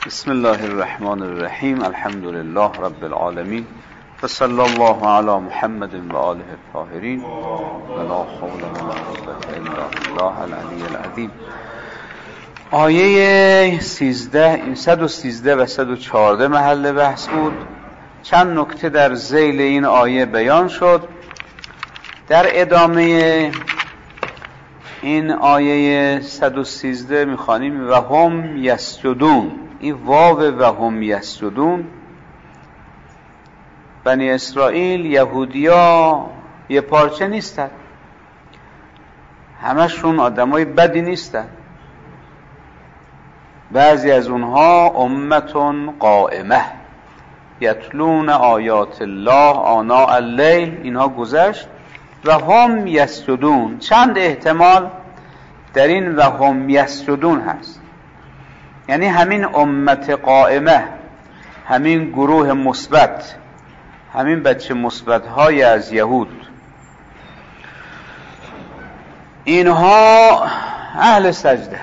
بسم الله الرحمن الرحیم. الحمد لله رب العالمین و صلی الله علی محمد و آله الطاهرین و لا حول ولا قوة الا بالله العلی العظیم. آیه 113 و 114 محل بحث بود. چند نکته در ذیل این آیه بیان شد. در ادامه این آیه 113 میخوانیم و هم یسجدون. این واو و هم یسجدون، بنی اسرائیل یهودیا یه پارچه نیستن، همشون آدمای بدی نیستن. بعضی از اونها امتون قائمه یتلون آیات الله آناء اللیل، اینها گذشت. و هم یسجدون، چند احتمال در این و هم یسجدون هست، یعنی همین امت قائمه، همین گروه مثبت، همین بچه مثبت های از یهود، اینها اهل سجده.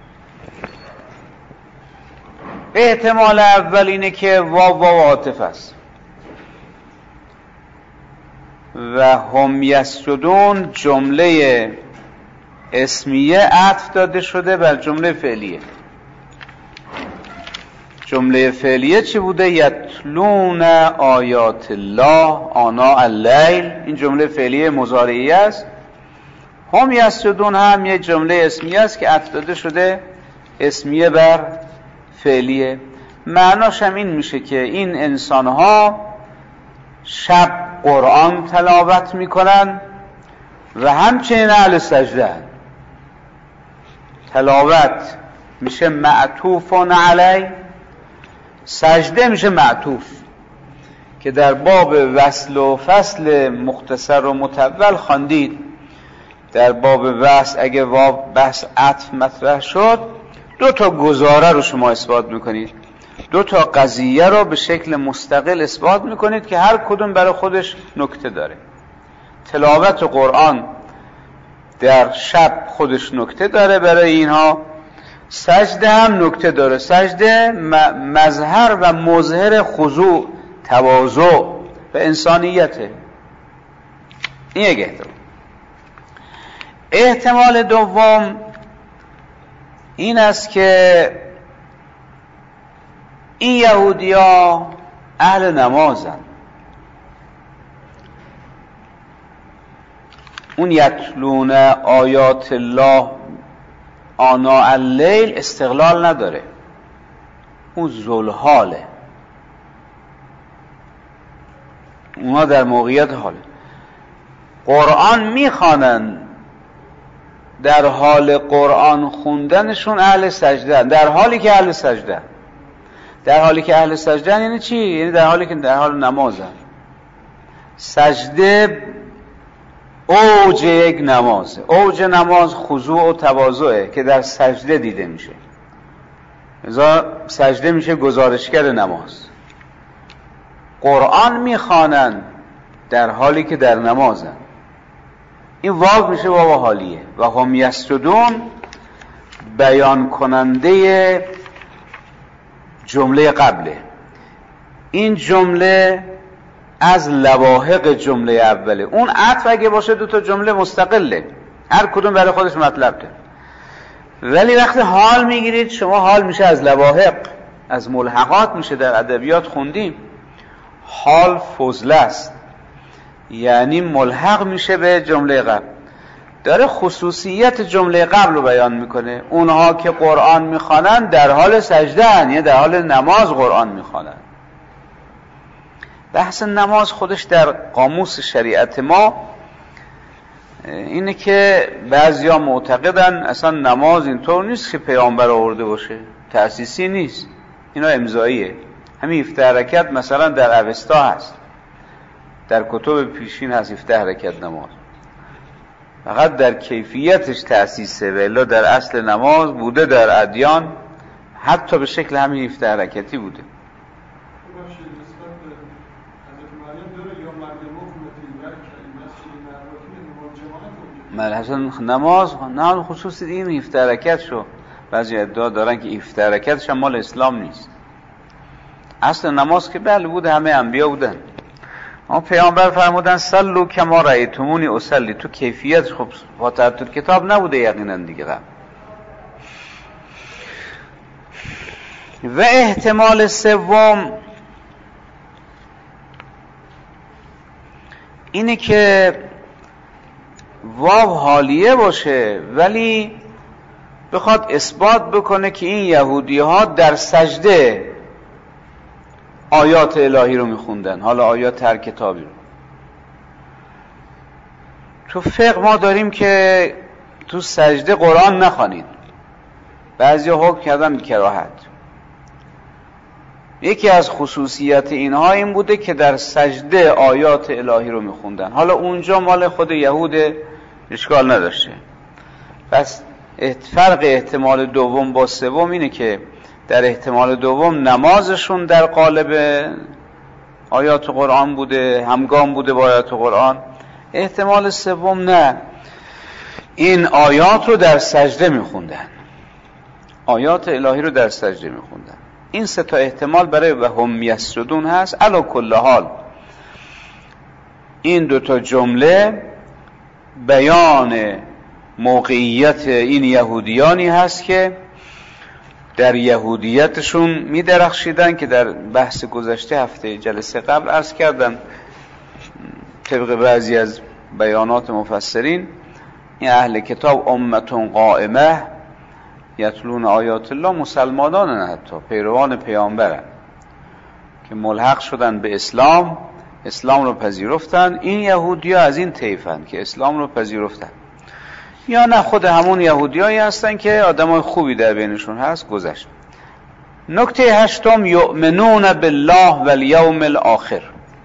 احتمال اول اینه که واو عاطف است و هم یسجدون جمله اسمیه عطف داده شده بر جمله فعلیه. جمله فعلیه چی بوده؟ یتلون آیات الله آناء اللیل، این جمله فعلیه مضارعی است. هم یسجدون هم یه جمله اسمیه است که عطف داده شده اسمیه بر فعلیه. معناش هم این میشه که این انسانها شب قرآن تلاوت میکنن و همچنین اهل سجده. تلاوت میشه معطوف علی، سجده میشه معطوف، که در باب وصل و فصل مختصر و مطول خواندید. در باب وصل اگه بحث عطف مطرح شد، دو تا گزاره رو شما اثبات میکنید، دو تا قضیه رو به شکل مستقل اثبات میکنید که هر کدوم برای خودش نکته داره. تلاوت قرآن در شب خودش نکته داره برای اینها، سجده هم نکته داره. سجده مظهر و مظهر خضوع، تواضع و انسانیته. این یک احتمال. احتمال دوم این است که این یهودیا اهل نمازن. اون یتلون آیات الله آناء اللیل استقلال نداره، اون ذوالحاله، اونا در موقعیت حاله. قرآن میخوانن، در حال قرآن خوندنشون اهل سجده، در حالی که اهل سجده. در حالی که اهل سجده یعنی چی؟ یعنی در حالی که در حال نمازن. سجده اوج یک نمازه. اوج نماز خضوع و تواضعه که در سجده دیده میشه. لذا سجده میشه گزارشگر نماز. قرآن میخوانن در حالی که در نمازن. این واو میشه واو حالیه. و هم یسجدون بیان کننده جمله قبله. این جمله از لواحق جمله اوله. اون عطف اگه باشه دو تا جمله مستقله، هر کدوم برای خودش مطلب داره. ولی وقتی حال میگیرید شما، حال میشه از لواحق، از ملحقات میشه. در ادبیات خوندیم حال فضله است، یعنی ملحق میشه به جمله قبل. داره خصوصیت جمله قبل رو بیان میکنه. اونها که قرآن میخوانن در حال سجده هن، یعنی در حال نماز قرآن میخوانن. بحث نماز خودش در قاموس شریعت ما اینه که بعضیا معتقدن اصلا نماز اینطور نیست که پیامبر آورده باشه، تأسیسی نیست، اینا امضاییه. همین 17 رکعت مثلا در اوستا هست، در کتب پیشین هست 17 رکعت نماز، فقط در کیفیتش تأسیسه، ولی در اصل نماز بوده در ادیان، حتی به شکل همین 17 رکعتی بوده. من اصلا نماز خصوصی این 17 رکعت شو بعضی ادعا دارن که 17 رکعتش هم مال اسلام نیست. اصل نماز که بله بود، همه انبیا بودن. اما پیامبر فرمودن صلوا کما رأیتمونی اصلی. تو کیفیت خب فاتحه کتاب نبوده یقینا دیگه. و احتمال سوم اینه که واو حالیه باشه ولی بخواد اثبات بکنه که این یهودی ها در سجده آیات الهی رو میخوندن، حالا آیات هر کتابی رو. تو فقه ما داریم که تو سجده قرآن نخوانید، بعضی حکم کردن به کراهت. یکی از خصوصیت اینها این بوده که در سجده آیات الهی رو میخوندن. حالا اونجا مال خود یهود، اشکال نداشته. پس فرق احتمال دوم با سوم اینه که در احتمال دوم نمازشون در قالب آیات قرآن بوده، همگام بوده با آیات قرآن. احتمال سوم نه، این آیات رو در سجده میخوندن، آیات الهی رو در سجده میخوندن. این سه تا احتمال برای و هم یسجدون هست. علی کل حال این دو تا جمله بیان موقعیت این یهودیانی هست که در یهودیتشون می درخشیدن که در بحث گذشته هفته جلسه قبل عرض کردم. طبق بعضی از بیانات مفسرین این اهل کتاب امتون قائمه یتلون آیات الله، مسلمانان حتی پیروان پیامبرن که ملحق شدن به اسلام، اسلام رو پذیرفتن. این یهودی ها از این طیفن که اسلام رو پذیرفتن، یا نه خود همون یهودی هایی هستن که آدم های خوبی در بینشون هست. گذشت. نکته هشتم یؤمنون بالله والیوم الاخر.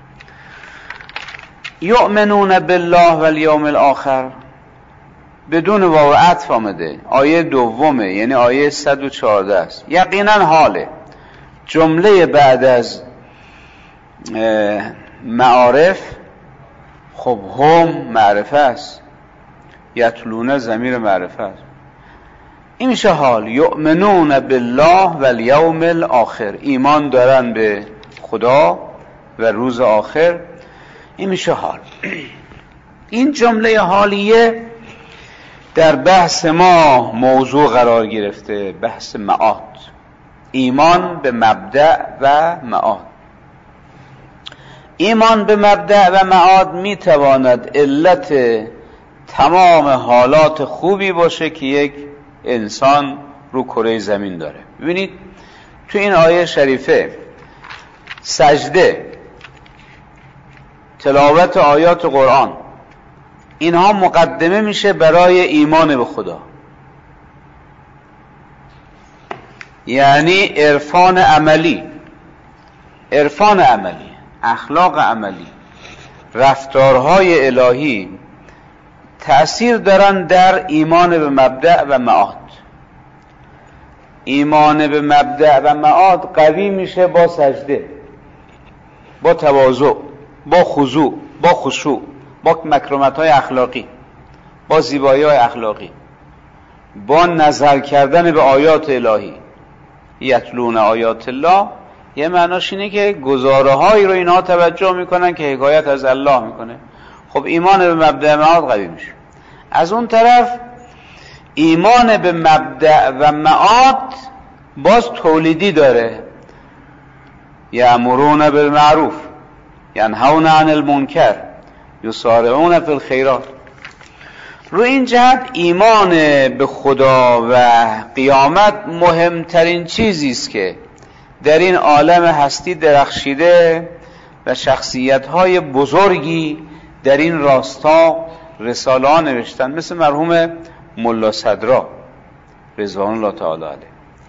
یؤمنون بالله والیوم الاخر بدون واو عطف آمده، آیه دومه، یعنی آیه 114 است. یقینا حاله جمله بعد از معارف، خب هم معرفه است، یتلونه ضمیر معرفه است. این میشه حال. یؤمنون بالله والیوم الاخر، ایمان دارن به خدا و روز آخر. این میشه حال. این جمله حالیه در بحث ما موضوع قرار گرفته، بحث معاد، ایمان به مبدأ و معاد. ایمان به مبدأ و معاد میتواند علت تمام حالات خوبی باشه که یک انسان رو کره زمین داره. ببینید تو این آیه شریفه سجده، تلاوت آیات قرآن، اینها مقدمه میشه برای ایمان به خدا، یعنی عرفان عملی، عرفان عملی، اخلاق عملی، رفتارهای الهی تأثیر دارن در ایمان به مبدأ و معاد. ایمان به مبدأ و معاد قوی میشه با سجده، با تواضع، با خضوع، با خشوع، با مکرمت‌های اخلاقی، با زیبایی‌های اخلاقی، با نظر کردن به آیات الهی. یتلون آیات الله یه معناش اینه که گزاره‌هایی رو اینها توجه میکنن که حکایت از الله میکنه. خب ایمان به مبدأ معاد قوی میشه. از اون طرف ایمان به مبدأ و معاد باز تولیدی داره. یأمرون بالمعروف ینهون عن المنکر یسارعون فی الخیرات. رو این جهت ایمان به خدا و قیامت مهمترین چیزی است که در این عالم هستی درخشیده و شخصیت‌های بزرگی در این راستا رساله ها نوشتن، مثل مرحوم ملا صدرا رضوان الله تعالی علیه،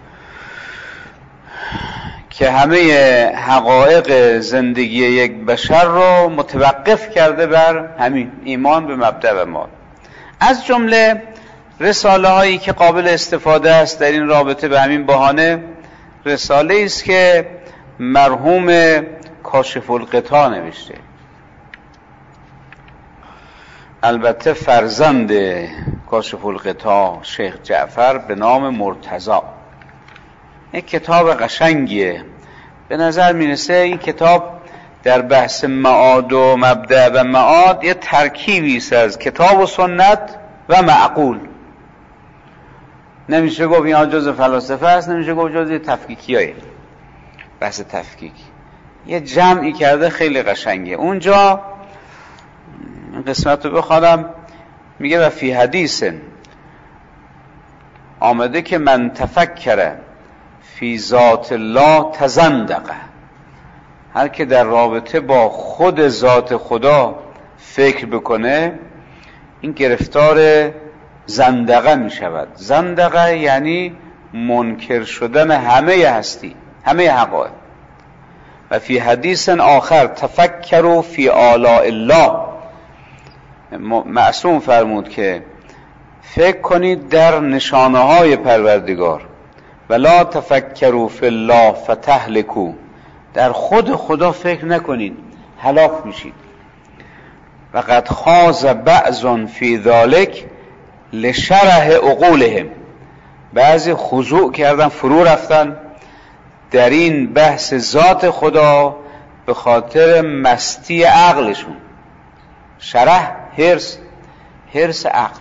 که همه حقایق زندگی یک بشر رو متوقف کرده بر همین ایمان به مبدأ و معاد. از جمله رساله هایی که قابل استفاده است در این رابطه به همین بهانه، رساله است که مرحوم کاشف الغطا نوشته. البته فرزند کاشف الغطا شیخ جعفر به نام مرتضی. یک کتاب قشنگیه. به نظر میرسه این کتاب در بحث معاد و مبدأ و معاد یه ترکیبی است از کتاب و سنت و معقول. نمیشه گفت این جزء فلاسفه است، نمیشه گفت جزء تفکیکیه. بحث تفکیک یه جمعی کرده خیلی قشنگه. اونجا قسمت رو بخوانم، میگه و فی حدیث آمده که من تفکر فی ذات الله تزندقه، هر که در رابطه با خود ذات خدا فکر بکنه این گرفتار زندقه می شود. زندقه یعنی منکر شدن همه هستی، همه حقایق. و فی حدیث آخر تفکروا فی آلاء الله، معصوم فرمود که فکر کنید در نشانه های پروردگار. ولا تفکروا فی الله فتهلکوا، در خود خدا فکر نکنید هلاک میشید. و قد خاض بعض فی ذلک لشرح عقولهم، بعضی خضوع کردن، فرو رفتن در این بحث ذات خدا به خاطر مستی عقلشون. شرح حرص عقل.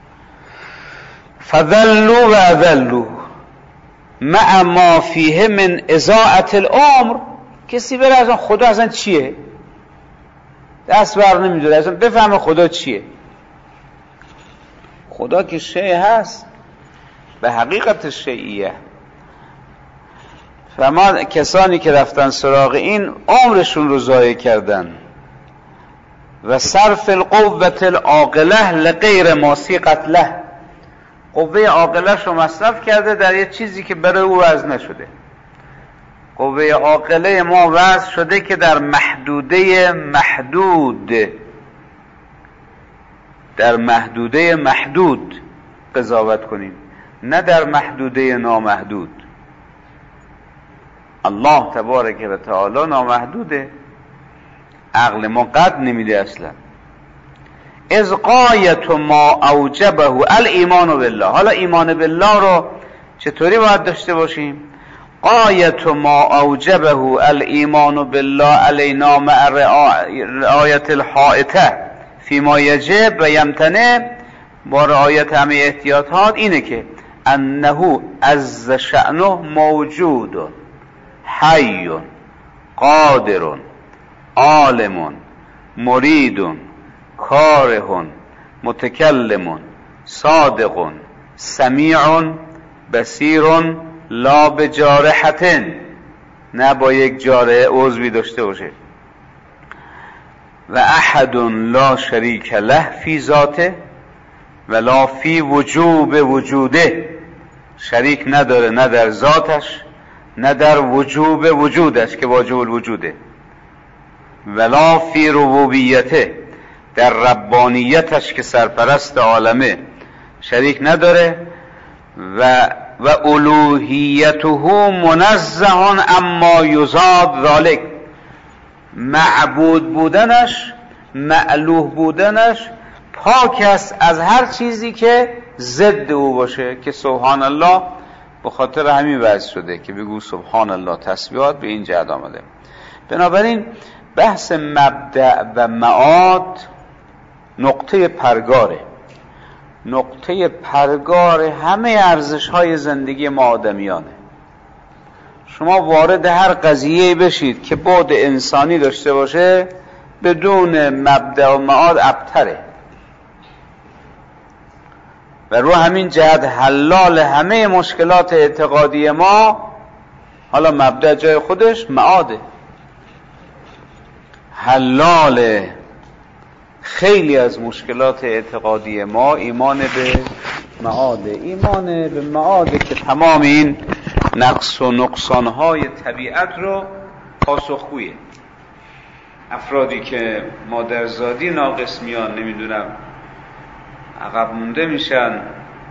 فذلوا و اذلوا مع ما فیه من اضاعة العمر. کسی بره اصلا خدا اصلا چیه دست بر نمیداره، اصلا بفهمه خدا چیه. خدا که شیء هست به حقیقت شیعیه. فما کسانی که رفتن سراغ این عمرشون رو ضایع کردن. و صرف القوة العاقله لغیر ما صیغت له، قوه عاقله‌اش رو مصرف کرده در یه چیزی که برای او وضع نشده. قوه عاقله ما وضع شده که در محدوده محدود، در محدوده محدود قضاوت کنیم، نه در محدوده نامحدود. الله تبارک و تعالی نامحدوده، عقل ما قد نمیده اصلا. از غایت ما اوجبه الایمان بالله. حالا ایمان بالله رو چطوری باید داشته باشیم؟ غایت ما اوجبه الایمان بالله علینا مع رعایت الحائطه فیما یجب و یمتنع، با رعایت همه احتیاطات، اینه که انه عز شأنه موجود حی قادر عالم مرید کاره متکلم صادق سمیع بصیر لا بجارحة، نه با یک جارحه عضوی داشته باشه. و احد لا شریک له فی ذاته ولا فی وجوب وجوده، شریک نداره نه در ذاتش نه در وجوب وجودش که واجب الوجوده. ولا فی ربوبیته، در ربانیتش که سرپرست عالمه شریک نداره. و الوهیته منزه اما یزاد ذالک، معبود بودنش، مألوه بودنش پاک است از هر چیزی که ضد او باشه، که سبحان الله به خاطر همین وضع شده که بگو سبحان الله، تسبیحات به این جهت آمده. بنابراین بحث مبدأ و معاد نقطه پرگاره، نقطه پرگار همه ارزش‌های زندگی ما آدمیانه. شما وارد هر قضیه بشید که بعد انسانی داشته باشه، بدون مبدأ و معاد ابتره. و رو همین جهت حلال همه مشکلات اعتقادی ما، حالا مبدأ جای خودش، معاده. حلال خیلی از مشکلات اعتقادی ما ایمان به معاده. ایمان به معاده که تمام این نقص و نقصانهای طبیعت رو پاسخگویه. افرادی که مادرزادی ناقص میان، نمیدونم عقب مونده میشن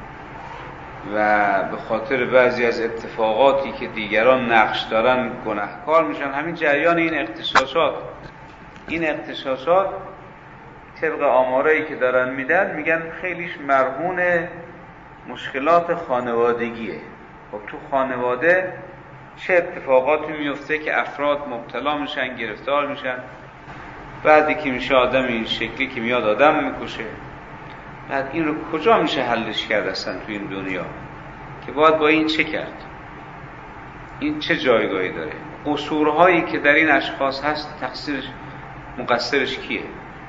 و به خاطر بعضی از اتفاقاتی که دیگران نقش دارن گناهکار میشن. همین جریان این اغتشاشات طبق آمارایی که دارن میدن میگن خیلیش مرهون مشکلات خانوادگیه. خب تو خانواده چه اتفاقاتی میفته که افراد مبتلا میشن، گرفتار میشن، بعدی که میشه آدم این شکلی که میاد آدم میکشه. بعد این رو کجا میشه حلش کرد اصلا تو این دنیا که باید با این چه کرد؟ این چه جایگاهی داره؟ قصورهایی که در این اشخاص هست تقصیرش مقصرش کیه؟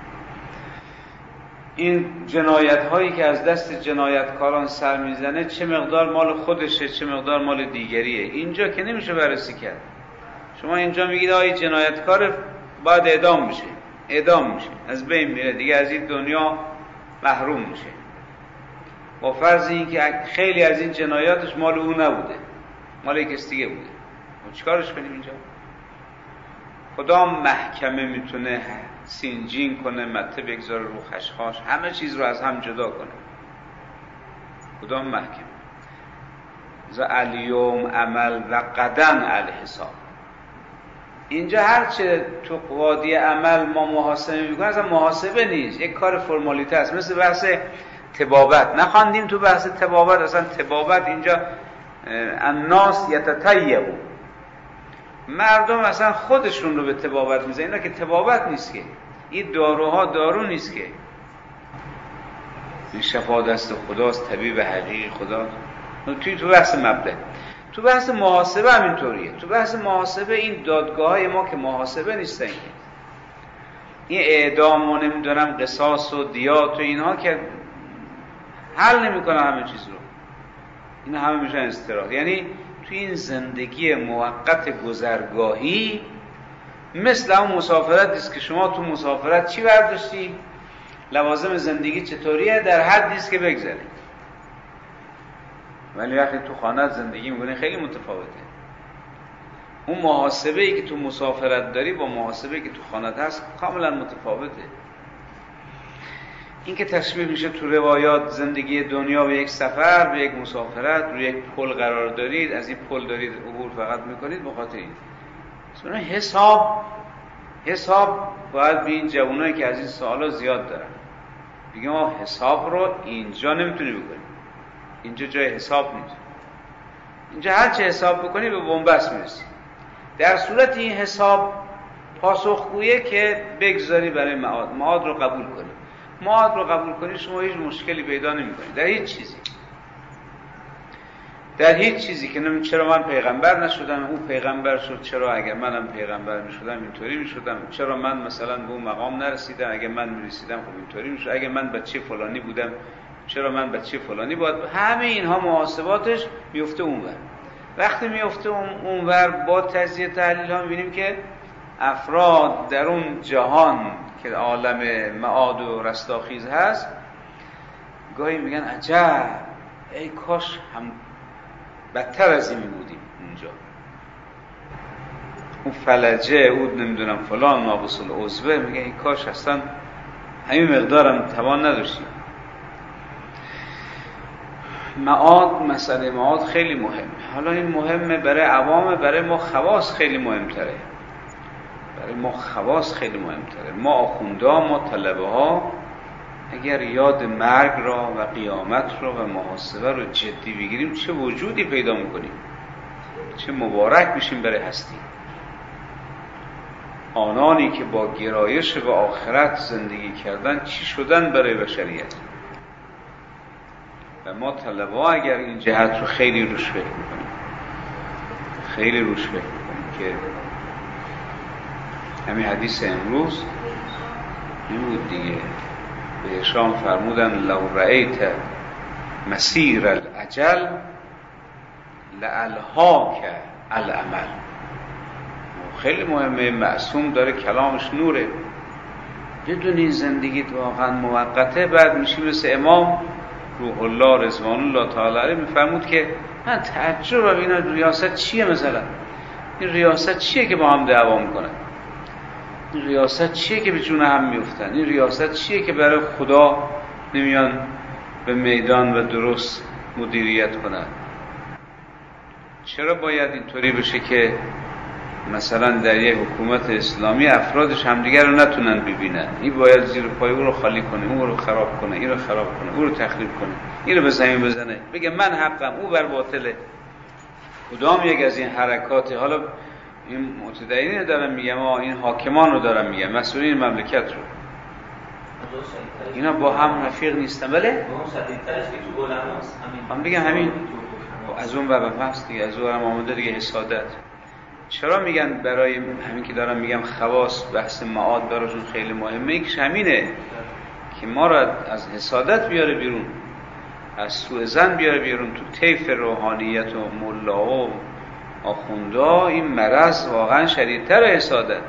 این جنایت هایی که از دست جنایتکاران سر میزنه چه مقدار مال خودشه چه مقدار مال دیگریه؟ اینجا که نمیشه بررسی کرد. شما اینجا میگید آی جنایتکار باید اعدام میشه، اعدام میشه، از بین میره، دیگه از این دنیا محروم میشه، با فرض این که خیلی از این جنایاتش مال او نبوده، مال یک کس دیگه بوده. چیکارش کنیم اینجا؟ کدام محکمه میتونه سینجین کنه، مته بگذاره رو خشخاش، همه چیز رو از هم جدا کنه؟ کدام محکمه؟ ذا الیوم عمل و غدن الحساب. اینجا هرچه تو وادی عمل ما محاسبه میکنیم اصلا محاسبه نیست، یک کار فرمالیته است. مثل بحث طبابت، نخواندیم تو بحث طبابت؟ اصلا طبابت اینجا الناس یتطیبون، مردم اصلا خودشون رو به طبابت میزنن. اینا که طبابت نیست که، این داروها دارو نیست که، این شفا دست خداست، طبیب حقیقی خدا. تو بحث مبدأ، تو بحث محاسبه هم اینطوریه. تو بحث محاسبه این دادگاه های ما که محاسبه نیستن، این اعدام و نمیدونم قصاص و دیات و اینها که حل نمیکنه همه چیز رو، این همه میشن استراحت. یعنی تو این زندگی موقت گذرگاهی مثل اون مسافرت است که شما تو مسافرت چی برداشتی؟ لوازم زندگی چطوریه؟ در حدی است که بگذارید. ولی وقتی تو خانه زندگی میکنی خیلی متفاوته. اون محاسبه ای که تو مسافرت داری با محاسبه ای که تو خانه هست کاملا متفاوته. این که تشبیه میشه تو روایات زندگی دنیا به یک سفر، به یک مسافرت، روی یک پل قرار دارید، از این پل دارید عبور فقط میکنید، به خاطر این حساب باید به این جوانایی که از این سوالا زیاد دارن بگیم ما حساب رو اینجا نمیتونی بکنیم، اینجا جای حساب نیست. اینجا هر چه حساب بکنی به بنبست میرسی. در صورت این حساب پاسخگویه که بگذاری برای معاد رو قبول کنی. معاد رو قبول کنی شما هیچ مشکلی پیدا نمی‌کنی در هیچ چیزی که چرا من پیغمبر نشدم، اون پیغمبر شد، چرا اگر منم پیغمبر میشدم اینطوری میشدم، چرا من مثلا به اون مقام نرسیدم، اگر من میرسیدم خب اینطوری میشد، اگر من بچه فلانی بودم چرا من بچه فلانی باید. همه اینها محاسباتش میفته اونور. وقتی میفته اونور با تجزیه تحلیل ها میبینیم که افراد در اون جهان که عالم معاد و رستاخیز هست گاهی میگن عجب ای کاش هم بدتر از این بودیم اونجا، اون فلجه اون نمیدونم فلان ناقص العضوه، میگن ای کاش اصلا همین مقدارم توان نداشتیم. معاد، مسئله معاد خیلی مهمه. حالا این مهمه برای عوام، برای ما خواص خیلی مهمتره. ما آخوندا، ما طلبه ها اگر یاد مرگ را و قیامت را و محاسبه را جدی بگیریم چه وجودی پیدا میکنیم، چه مبارک میشیم برای هستی. آنانی که با گرایش به آخرت زندگی کردن چی شدن برای بشریت. و ما طلبه ها اگر این جهت رو خیلی روش فکر میکنیم که همین حدیث امروز این بود دیگه، به اشام فرمودن لو رأیت مسیر الاجل لالهاک العمل. خیلی مهمه، معصوم داره کلامش نوره، بدونی زندگیت واقعا موقته. بعد میشی مثل امام روح الله رضوان الله تعالی علیه میفرمود که من تعجب اینا ریاست چیه، مثلا این ریاست چیه که با هم دعوا میکنن، این ریاست چیه که به جون هم میفتن، این ریاست چیه که برای خدا نمیان به میدان و درست مدیریت کنن. چرا باید اینطوری بشه که مثلا در یک حکومت اسلامی افرادش همدیگر رو نتونن ببینن، این باید زیر پای او رو خالی کنه، اون رو خراب کنه، این رو خراب کنه، اون رو تخریب کنه، این رو به زمین بزنه، بگه من حقم او بر باطله. کدام یک از این حرکات، حالا این متدینین دارم میگم، این حاکمان رو دارم میگم، مسئولین مملکت رو، اینا با هم رفیق نیستن. بله؟ با هم شدیدترش که تو علماست. هم بگم همین از اون بابا هست دیگه، از اون هم آمده دیگه حسادت. چرا میگن برای همین که دارم میگم خواص بحث معاد براشون خیلی مهمه، یکیش همینه که ما را از حسادت بیاره بیرون، از سوء ظن بیاره بیرون. تو طیف روحانیت و ملا و آخوندا این مرض واقعا شدیدتر حسادت.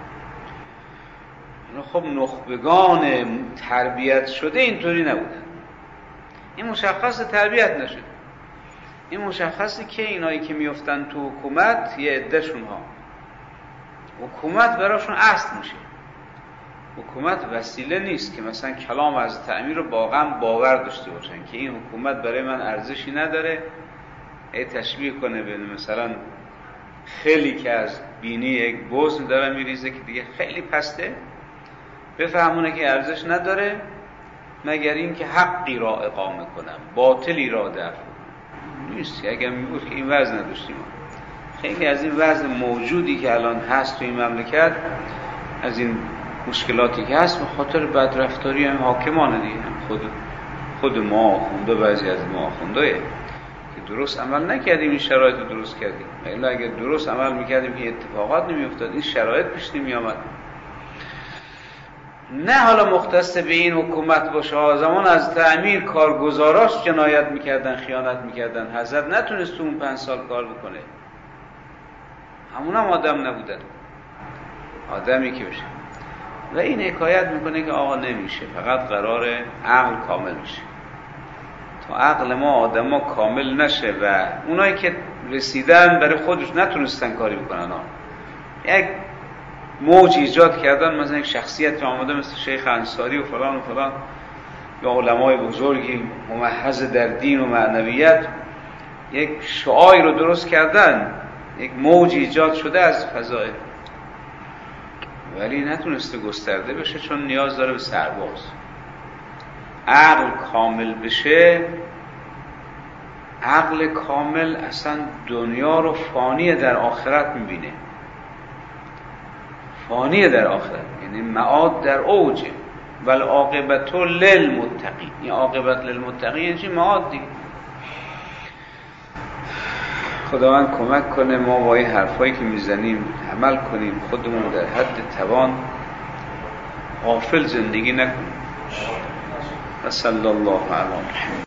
خب نخبگان تربیت شده اینطوری نبودن، این مشخص تربیت نشده. این مشخصه که اینایی که میفتن تو حکومت یه عده‌شون ها حکومت براشون اصل میشه. حکومت وسیله نیست که مثلا کلام از تعمیر رو واقعا باور داشته باشن که این حکومت برای من ارزشی نداره، ای تشبیه کنه به مثلا خیلی که از بینی یک بزن داره میریزه که دیگه خیلی پسته، بفهمونه که ارزش نداره مگر این که حقی را اقامه کنم، باطلی را دفع نیست. اگر میگفت که این وضع نداشتیم، خیلی از این وضع موجودی که الان هست تو این مملکت، از این مشکلاتی که هست، به خاطر بدرفتاری هم حاکمانه دیگه، هم خود ما آخونده، بعضی از ما آخونده که درست عمل نکردیم، این شرایط رو درست کردیم. الا اگر درست عمل میکردیم که اتفاقات نمیافتاد، این شرایط پیش نمیآمد. نه حالا مختص به این حکومت باشه، زمان از تعمیر کارگزاراش جنایت میکردن، خیانت میکردن، حضرت نتونست تو اون 5 سال کار بکنه، همون هم آدم نبودن، آدمی که بشه. و این حکایت میکنه که آقا نمیشه، فقط قرار عقل کامل میشه. تا عقل ما آدم ها کامل نشه و اونایی که رسیدن برای خودش نتونستن کاری بکنن، یک موج ایجاد کردن، مثلا یک شخصیت آمده مثل شیخ انصاری و فلان و فلان، یا علمای بزرگی ممحض در دین و معنویت، یک شعاعی رو درست کردن، یک موج ایجاد شده از فضائل، ولی نتونسته گسترده بشه چون نیاز داره به سرباز. عقل کامل بشه، عقل کامل اصلا دنیا رو فانی در آخرت میبینه، فانی در آخرت، یعنی معاد در اوجه. والعاقبت للمتقین، این عاقبت للمتقین یعنی چی؟ معاد دیگه. خداوند کمک کنه ما با این حرفایی که میزنیم عمل کنیم، خودمون در حد توان غافل زندگی نکنیم. صلی الله علیه و